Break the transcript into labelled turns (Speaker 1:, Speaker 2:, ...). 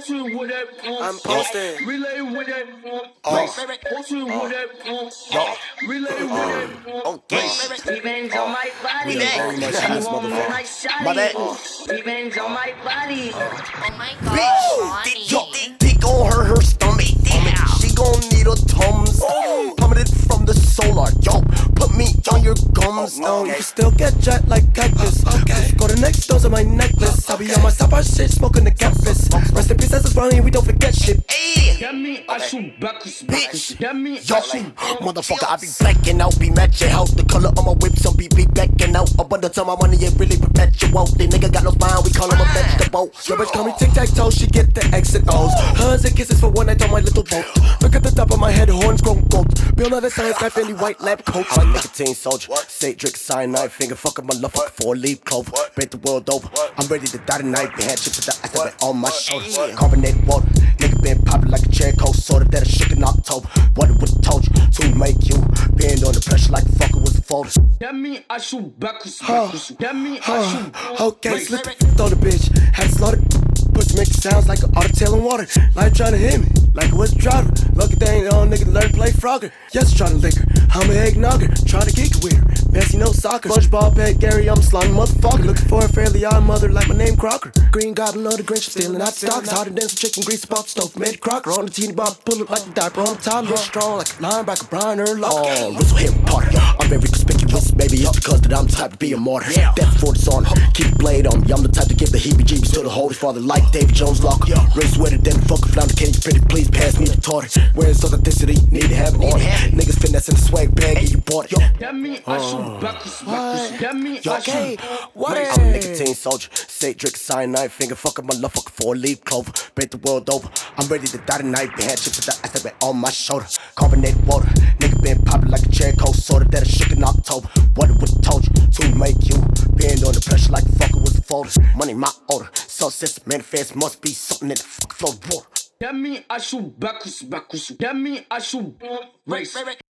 Speaker 1: I'm posted.
Speaker 2: Relay with it. Posted with it. Relay with it.
Speaker 1: Okay.
Speaker 2: Stevens on my body.
Speaker 1: We are very much in this motherfucker.
Speaker 2: My Stevens on my body.
Speaker 3: Oh my god.
Speaker 1: Bitch, yo, dick on her stomach. She gon' need a Tums. Plummeted from the solar. Yo, put me on your gums.
Speaker 4: No, you can still get jet like cactus. Just go to next doors on my necklace. I'll be on my supper shit, smoking the campus. Rest in peace, that's what's funny, we don't forget shit.
Speaker 2: Get me, I shoot backwards.
Speaker 1: Bitch,
Speaker 2: Get me,
Speaker 1: yo,
Speaker 2: I shoot.
Speaker 1: motherfucker, I be blacking out, be matching out. The color of my whip, some be backing out. Up under time, my money ain't really perpetual. The nigga got no spine, we call him a vegetable.
Speaker 4: Your bitch call me tic-tac-toe, she get the X and O's. Hugs and kisses for one night on my little boat. Look at the top of my head, horns grown gold. Build another science guy, Fendi white lab coat.
Speaker 1: I'm nicotine soldier, say drink cyanide, finger fucking my love fucking for a leaf clover. Break the world over, I'm ready to die tonight. Been had chips with the ice that on my shoulder. Carbonated water, nigga been popping like a cherry coke soda that I shook in October. What it would've told you to make you bend on the pressure like the fucker was a folder.
Speaker 2: Get me, I shoot backwards. Get me, I shoot.
Speaker 4: Okay, slip the throw the bitch. Had to slaughter. Pussy make sounds like an otter tail in water. Like trying to hit me, like it was a droughter. Lucky thing, old nigga learn to play Frogger. Yes, trying to lick her. I'm an eggnogger, trying to kick it with her. Messi, no soccer. SpongeBob, Pet Gary, I'm a slimy motherfucker. Looking for a fairly odd mother like my name Crocker. Green Goblin, load the Grinch, stealing out the stocks. Hotter than some chicken grease above the stove. Made Crocker on the teeny bomb, pull it like a diaper on the toddler. Strong like a linebacker, Brian Urlacher.
Speaker 1: Russell Harry Potter, I'm very conspicuous. Maybe it's because that I'm the type to be a martyr. Death for the on, keep the blade on me. I'm the type to give the heebie-jeebies to the Holy Father like David Jones Locker. Race wetter than the fucking flounder. Can you pretty please pass me the tartar? Where's authenticity? Need to have an order. Niggas finessing the swag bag and you bought it.
Speaker 2: Get me, I shoot backwards. Get me, I
Speaker 4: Okay,
Speaker 2: shoot.
Speaker 4: what
Speaker 1: I'm a nicotine soldier, say drink cyanide, finger fucking my love fucking for a leaf clover. Break the world over, I'm ready to die tonight. Been had chips with the ice that been on my shoulder. Carbonated water, nigga been popping like a cherry coke soda that I shook in October. What it would've told you to make you bend on the pressure like the fucker was a folder. Money my order, so since manifest must be something in the fucking flow water.
Speaker 2: Get me, I shoot backwards. Get me, I shoot. Race.